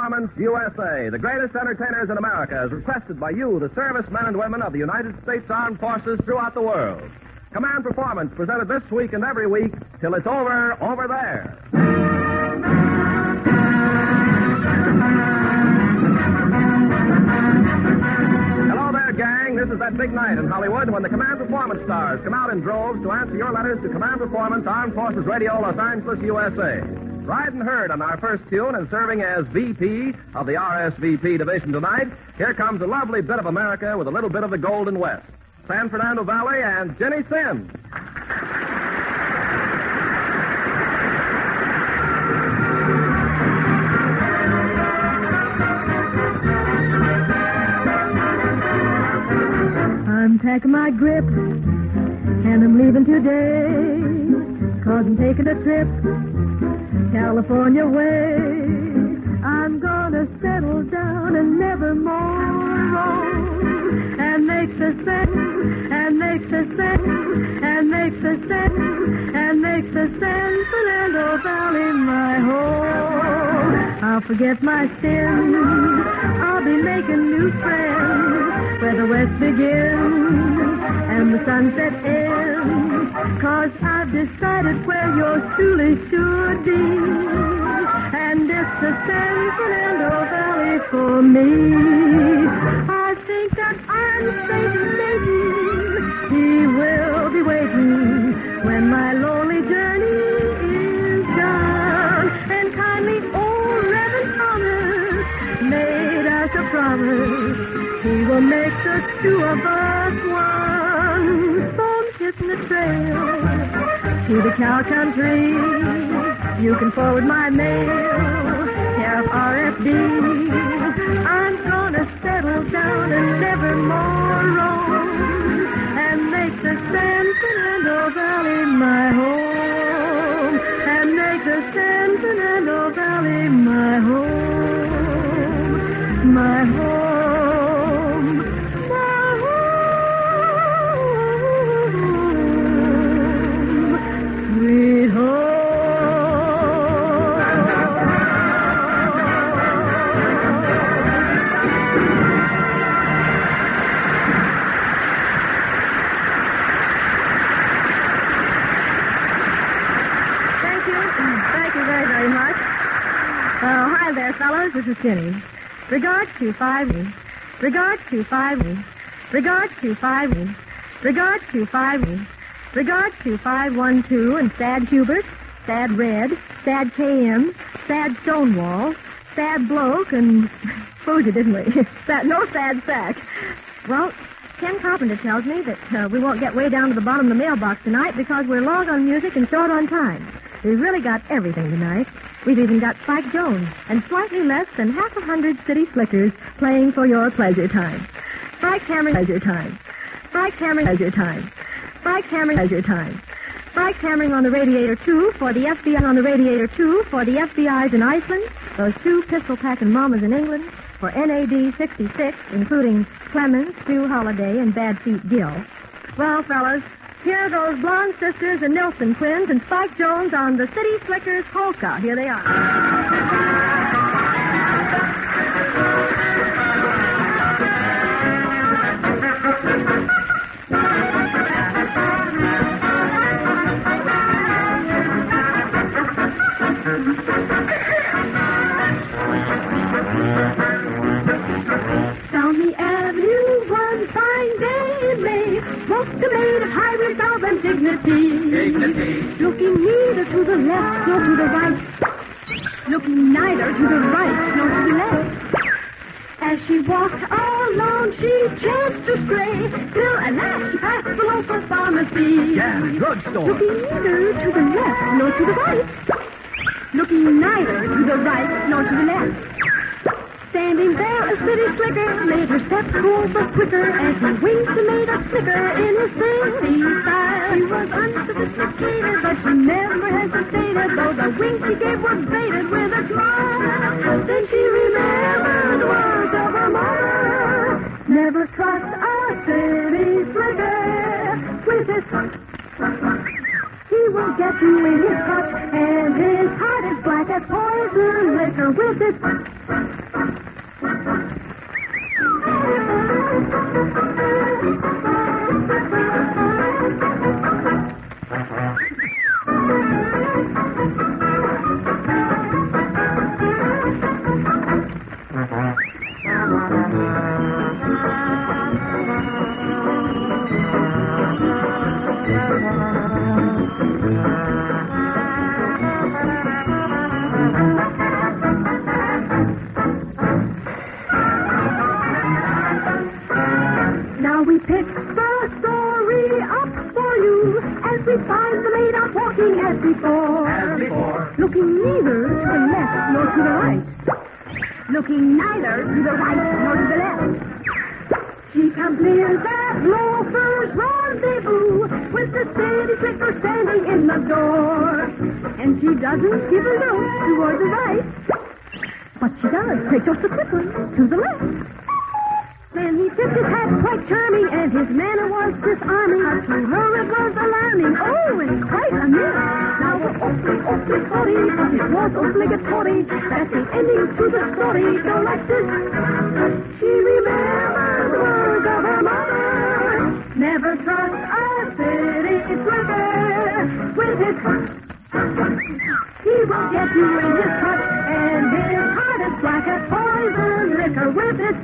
Performance USA, the greatest entertainers in America, as requested by you, the servicemen and women of the United States Armed Forces throughout the world. Command Performance, presented this week and every week till it's over there. Hello there, gang. This is that big night in Hollywood when the Command Performance stars come out in droves to answer your letters to Command Performance, Armed Forces Radio, Los Angeles, USA. Riding herd on our first tune and serving as VP of the RSVP division tonight, here comes a lovely bit of America with a little bit of the Golden West. San Fernando Valley and Jenny Sims. I'm packing my grip, and I'm leaving today, 'cause I'm taking a trip California way. I'm gonna settle down and never more roam, and make the San Fernando Valley my home. I'll forget my sins, I'll be making new friends where the West begins and the sunset ends, 'cause I've decided where yours truly should be, and it's the San Fernando Valley for me. I think that I'm safe and Satan, he will be waiting when my lonely journey is done, and kindly old Reverend Thomas made us a promise, he will make the two of us one. Bones hitting the trail to the cow country. You can forward my mail, care of RFD. I'm gonna settle down and never more roam, and make the San Fernando Valley my home, and make the San Fernando Valley my home, my home. Fellas, this is Tinny. Regards to 5E. Regards to 5E. Regards to 5E. Regards to 5E. Regards to 512 and Sad Hubert, Sad Red, Sad KM, Sad Stonewall, Sad Bloke, and fooled you, didn't we? No sad sack. Well, Ken Carpenter tells me that we won't get way down to the bottom of the mailbox tonight because we're long on music and short on time. We've really got everything tonight. We've even got Spike Jones and slightly less than 100 city slickers playing for your pleasure time. Spike hammering pleasure time. Spike hammering pleasure time. Spike hammering pleasure time. Spike hammering on the Radiator 2 for the FBI, on the Radiator 2 for the FBI's in Iceland, those two pistol-packing mamas in England, for NAD 66, including Clemens, Stu Holiday, and Bad Feet Gill. Well, fellas, here are those blonde sisters and Nilsson twins and Spike Jones on the City Slickers polka. Here they are. Down the avenue one fine day in May, walked a maid of high resolve and dignity. Looking neither to the left nor to the right. Looking neither to the right nor to the left. As she walked along, she chanced to stray, till at last she passed the local pharmacy. Yeah, drugstore. Looking neither to the left nor to the right. Looking neither to the right nor to the left. Standing there, a city slicker made her step cool but quicker as he winked and made a flicker in his city style. She was unsophisticated, but she never hesitated, though the wink she gave was baited with a smile. Then she remembered the words of her mother: never trust a city slicker with his... He will get you in his touch, and his heart is black as poison liquor with its... Now we pick the story up for you as we find the maid out walking as before. Looking neither to the left nor to the right. Looking neither to the right nor to the left. She comes near that loafer's rendezvous with the steady clicker standing in the door. And she doesn't give a look toward the right, but she does take off the clipper to the left. Then he tipped his hat quite charming, and his manner was disarming. But to her it was alarming. Oh, in quite a minute. Now we're awfully sorry, but it was obligatory. That's the ending to the story. Go like this. She remembers words of her mother. Never trust a city slicker with his... He will get you in his touch, and his heart is black as poison liquor with his...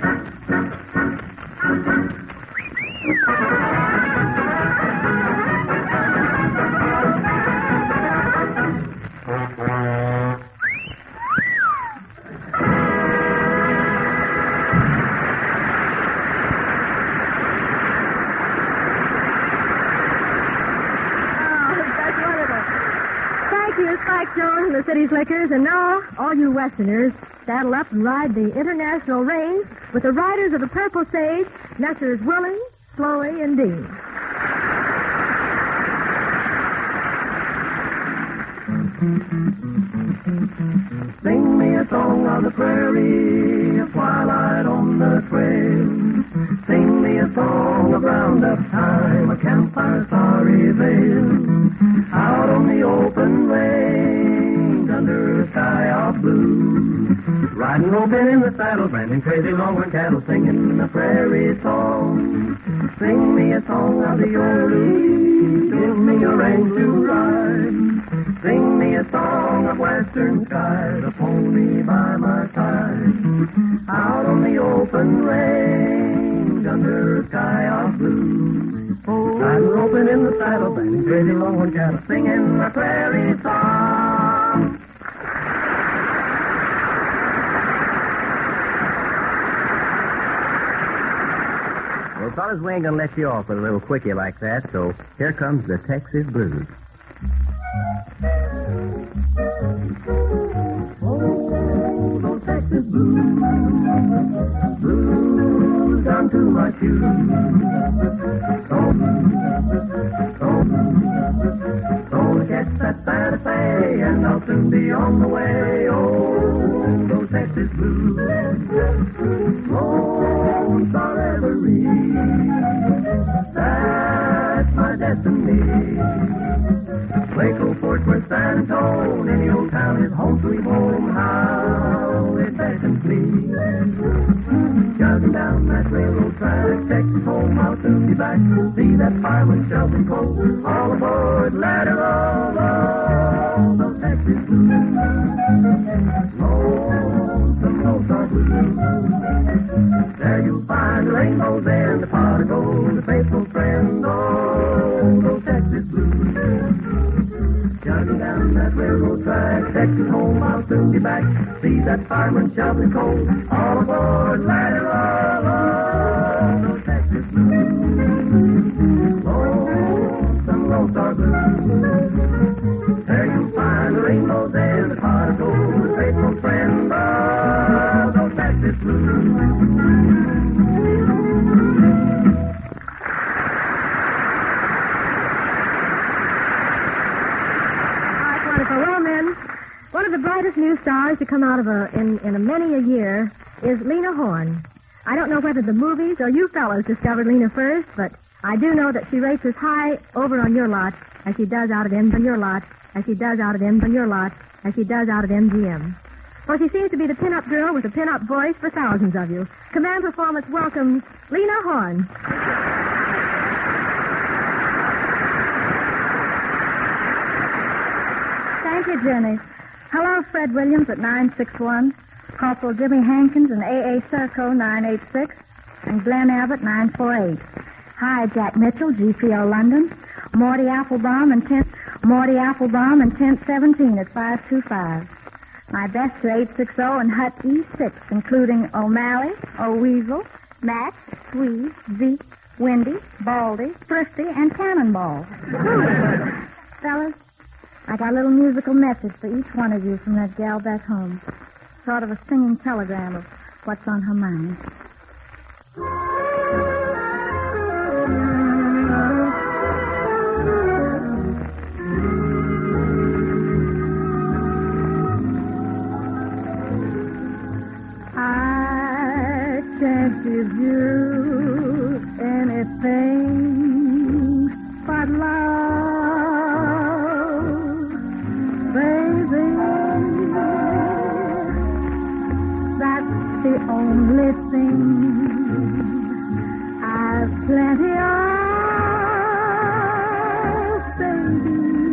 Spike Jones and the City Slickers, and now, all you Westerners, saddle up and ride the international range with the riders of the Purple Sage, Messrs. Willing, Slowey, and Dean. Sing me a song on the prairie, a twilight on the trail. Sing me a song of roundup time, a campfire starry veil. Out on the open range, under a sky of blue. Riding open in the saddle, branding crazy longhorn cattle, singing a prairie song. Sing me a song of the oldies, give me a range to ride. Sing me a song of western skies, a pony by my side. Out on the open range, under a sky of blue. Riding open in the saddle, branding crazy longhorn cattle, singing a prairie song. Well, fellas, we ain't gonna let you off with a little quickie like that, so here comes the Texas Blues. Oh, those Texas blues, blues down to my shoes. So to catch that Santa Fe, and I'll soon be on the way. Oh, those Texas blues, Lone Star Everly, that's my destiny. Waco, Fort Worth, San Antonio, any old town is home sweet home. How it beckons me. Jogging down that railroad track, Texas home, I'll soon be back. See that fireman shoveling coal, all aboard, let it roll, roll. Those Texas blues, lonesome Lone Star blues. There you'll find the rainbows and the pot of gold, the faithful friend, oh, those Texas blues. Jogging down that railroad track, Texas home, I'll soon be back. See that fireman shoveling coal, all aboard, let it roll, roll. Those Texas blues, lonesome Lone Star blues. There you'll find the rainbows and the pot of gold, the faithful friend, oh, those Texas blues. One of the brightest new stars to come out of in many a year is Lena Horne. I don't know whether the movies or you fellows discovered Lena first, but I do know that she rates as high over on your lot as she does out at your lot, as she does out at your lot, as she does out at MGM. Well, she seems to be the pin-up girl with a pin-up voice for thousands of you. Command Performance welcomes Lena Horne. Thank you, Jenny. Hello, Fred Williams at 961, Corporal Jimmy Hankins and A.A. Serco 986, and Glenn Abbott 948. Hi, Jack Mitchell, GPO London, Morty Applebaum and Tent 17 at 525. My best to 860 and Hut E6, including O'Malley, O'Weasel, Max, Swede, Zeke, Wendy, Baldy, Thrifty, and Cannonball. Fellas, I got a little musical message for each one of you from that gal back home. Sort of a singing telegram of what's on her mind. I can't give you anything but love, baby. That's the only thing I've plenty of, baby.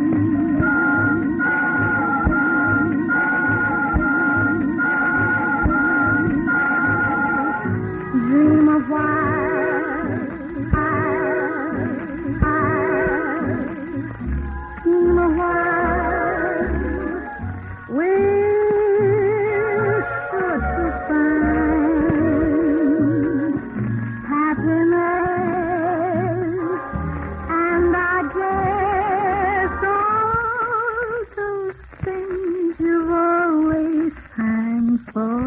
Dream a while, dream a while, we should to find happiness, and I guess all those things you've always pined for.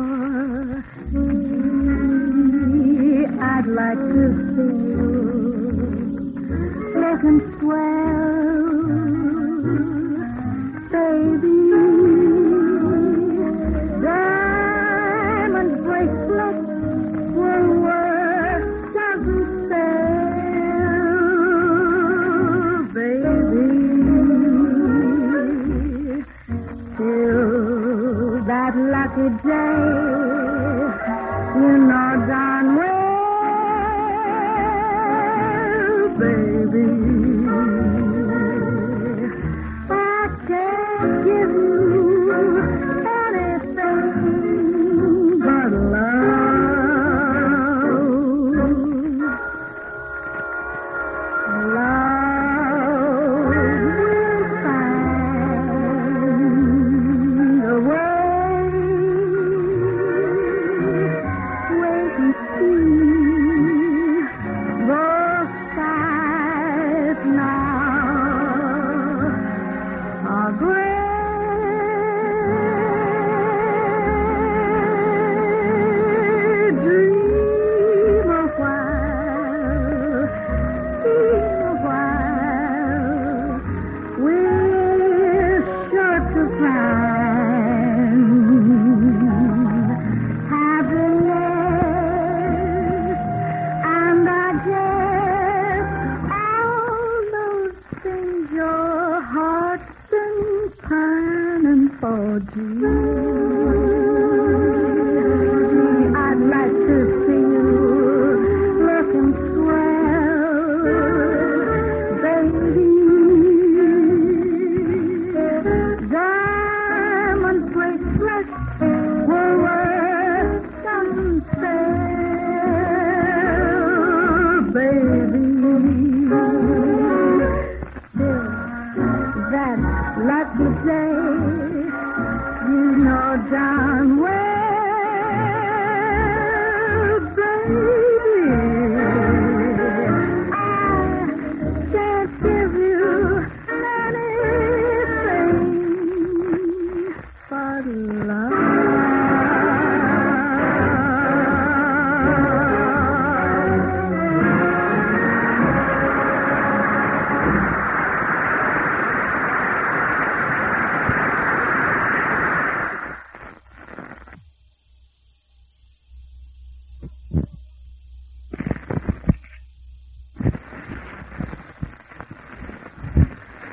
I'd like to see you looking swell, baby. Diamond bracelets were worth doesn't sell, baby. Till that lucky day, you know darn well, baby, I can't give you anything but love. Love will find a way. Wait and see. Both sides now are great. Dream a while, we're sure to find happiness, and I guess all those things your heart's been pining for, gee. I'd like to see you looking swell, baby. Diamond bracelets were worth some sale, baby. Till that lucky day, you know darn well, baby, I can't give you anything but love.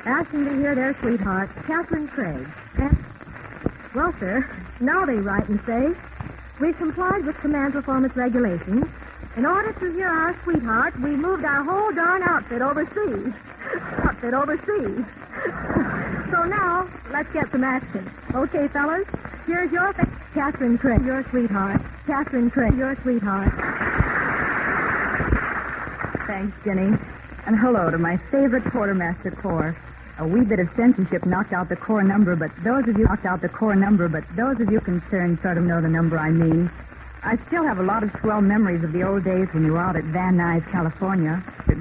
asking to hear their sweetheart, Catherine Craig. And, well, sir, now they write and say, we've complied with command performance regulations. In order to hear our sweetheart, we moved our whole darn outfit overseas. So now, let's get some action. Okay, fellas? Here's your Catherine Craig, your sweetheart. Catherine Craig, your sweetheart. Thanks, Jenny. And hello to my favorite quartermaster corps. A wee bit of censorship knocked out the corps number, but those of you concerned sort of know the number I mean. I still have a lot of swell memories of the old days when you were out at Van Nuys, California.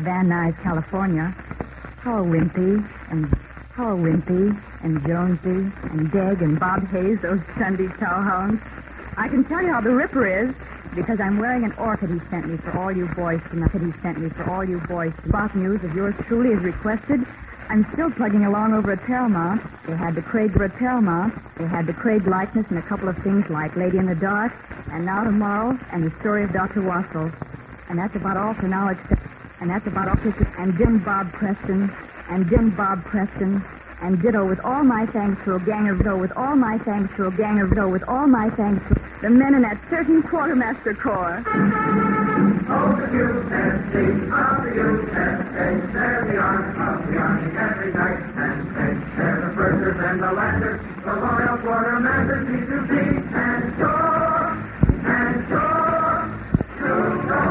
Oh, Wimpy and Jonesy and Deg and Bob Hayes, those Sunday cowhounds. I can tell you how the ripper is because I'm wearing an orchid he sent me for all you boys tonight. Spot news of yours truly is requested. I'm still plugging along over at Paramount. They had the Craig likeness and a couple of things like Lady in the Dark, and now tomorrow, and the story of Dr. Wassel. And that's about all for now, and Jim Bob Preston, and ditto with all my thanks to the men in that certain quartermaster corps. Oh, the USA, they're the arms of the Army every night and day. They're the firsters and the lasters, the loyal quartermasters need to be and sure to go.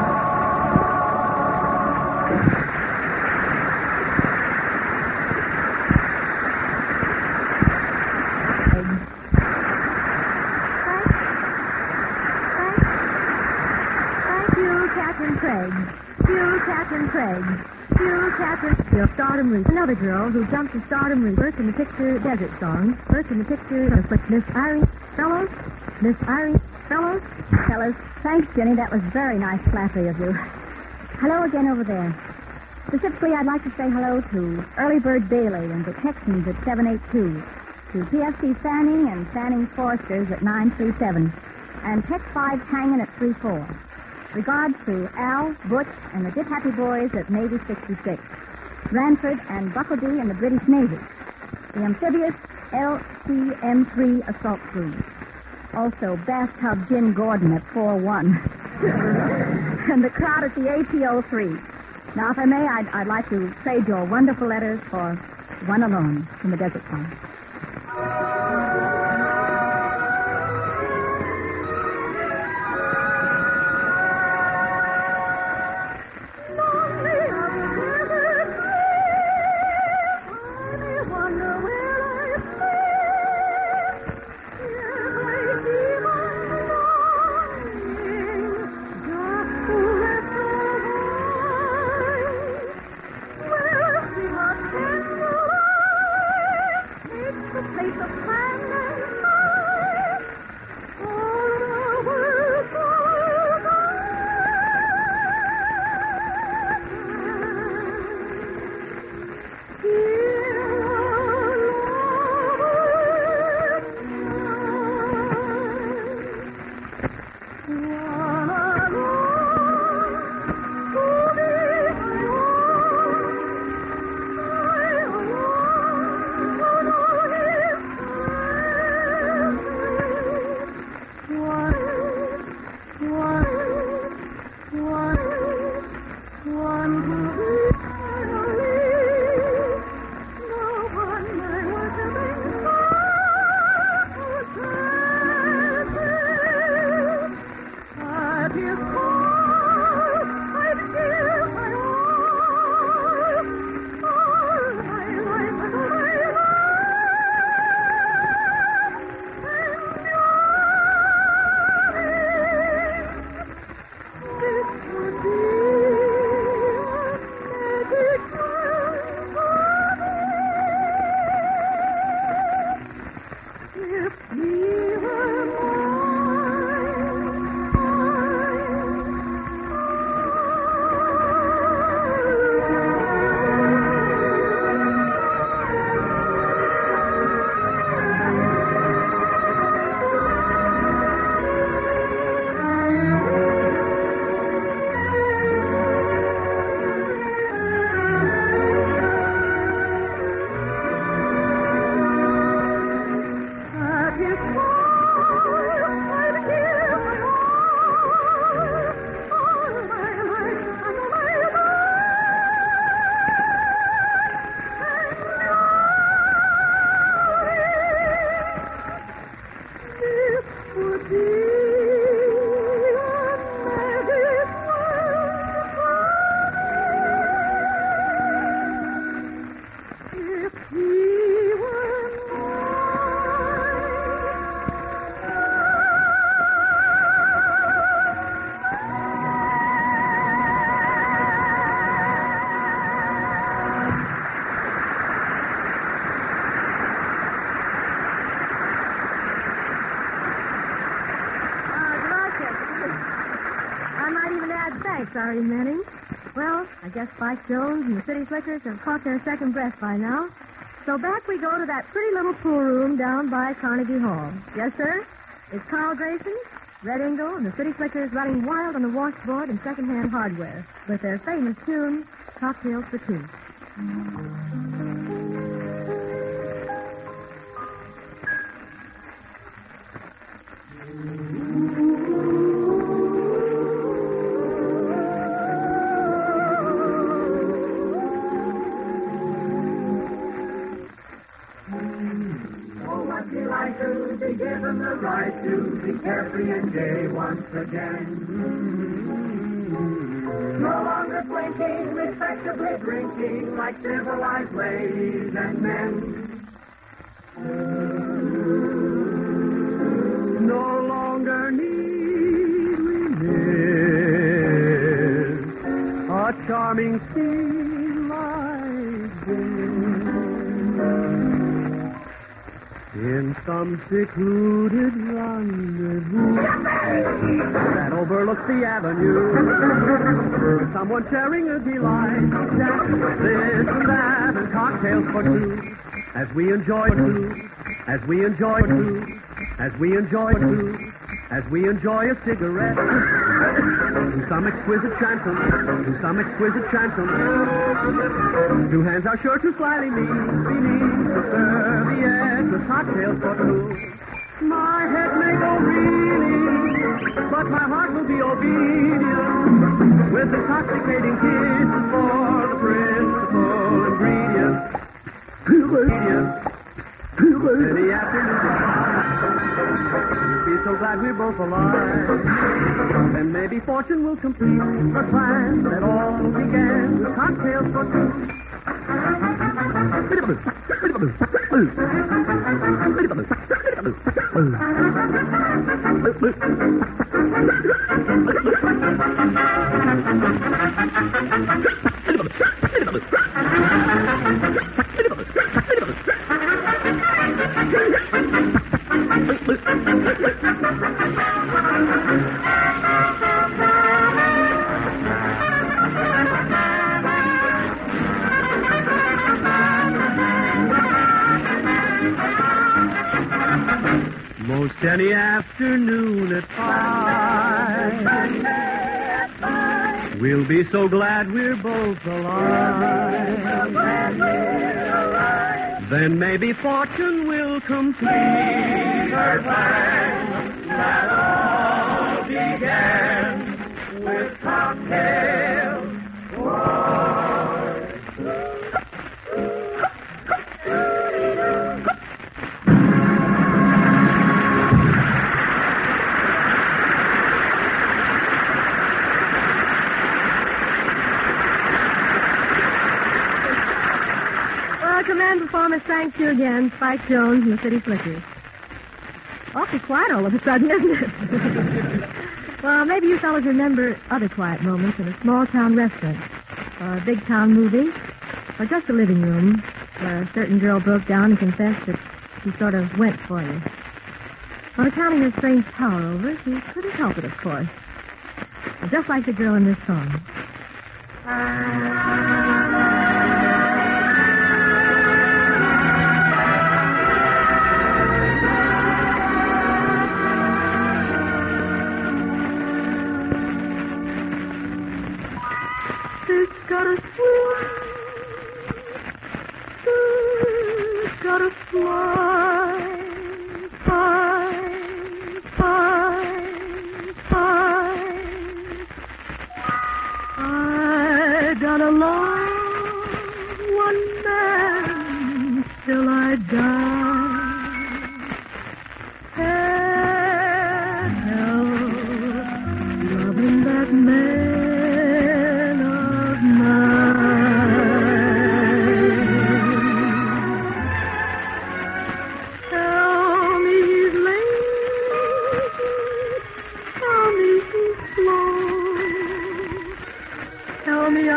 Stardom Reaper. Another girl who jumped to Stardom Reaper. First in the picture, Desert Song. Miss Irene Fellows. Fellas, thanks, Jenny. That was very nice, flattery of you. Hello again over there. Specifically, I'd like to say hello to Early Bird Bailey and the Texans at 782, to PFC Fanning and Fanning Foresters at 937, and Tech 5 Tangen at 34. Regards to Al, Butch, and the Dip Happy Boys at Navy 66. Ranford and Buckleby in the British Navy. The amphibious LCM-3 assault crews. Also, Bathtub Jim Gordon at 4-1. And the crowd at the APO-3. Now, if I may, I'd like to trade your wonderful letters for one alone from the Desert Song. Sorry, Manning. Well, I guess Spike Jones and the City Slickers have caught their second breath by now. So back we go to that pretty little pool room down by Carnegie Hall. Yes, sir? It's Carl Grayson, Red Ingle, and the City Slickers running wild on the washboard and second-hand hardware with their famous tune, Cocktails for Two. To be given the right to be carefree and gay once again. No longer blinking, respectably drinking like civilized ladies and men. No longer need we miss a charming scene like this. In some secluded rendezvous that overlooks the avenue, with someone sharing a delight, chat, this and that, and cocktails for two, as we enjoy two, as we enjoy two, as we enjoy two, as we enjoy a cigarette, to some exquisite transom, to some exquisite transom. Two hands are sure to slyly meet beneath the serviette with cocktails for two. My head may go reeling, but my heart will be obedient, with intoxicating kisses for the principal ingredient. Any afternoon. We'll be so glad we're both alive. Then maybe fortune will complete the plan that all began with cocktails for two. Most any afternoon at 5, we'll be so glad we're both alive. Then maybe fortune will complete her plan that all began with cocktails for two. Command performance, thanks to you again, Spike Jones and the City Slickers. Awfully quiet all of a sudden, isn't it? Well, maybe you fellas remember other quiet moments in a small-town restaurant, or a big-town movie, or just a living room where a certain girl broke down and confessed that she sort of went for you. On account of her strange power over it, she couldn't help it, of course. Just like the girl in this song. Gotta swim, gotta fly, I done a long one man till I die. Hell, loving that man.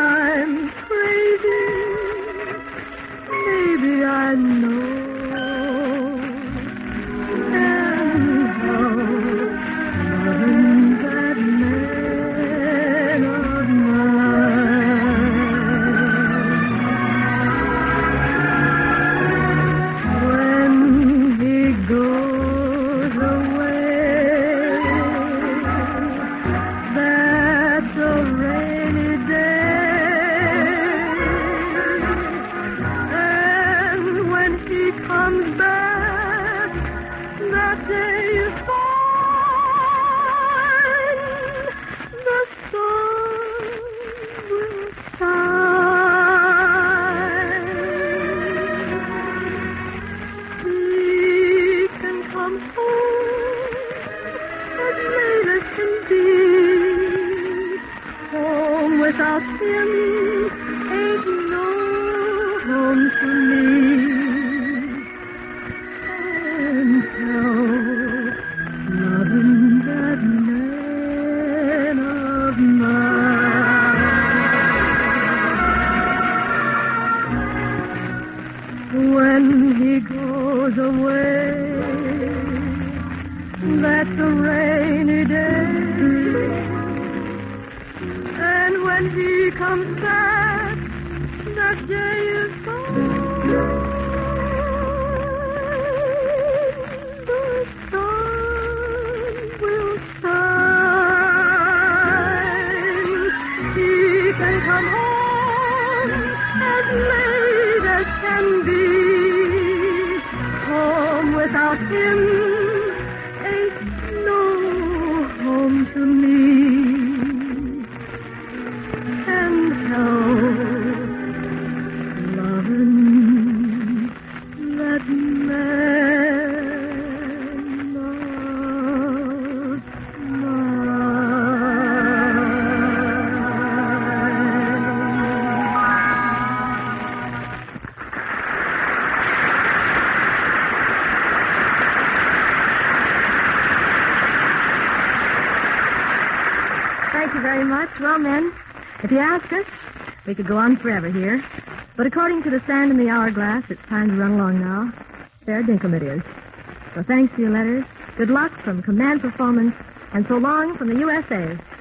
I know comes back, that day is fine. The sun will shine. He can come home as late as can be. Home without him ain't no home to me. And so, loving that man of mine, when he goes away, that's a rainy day. And when he comes back, that day is gone. The sun will shine. He can come home as late as can be. Home without him ain't no home to me. And so, loving that man of Thank you very much. Well, men, if you ask us, we could go on forever here. But according to the sand in the hourglass, it's time to run along now. Fair dinkum it is. So thanks for your letters. Good luck from Command Performance, and so long from the USA.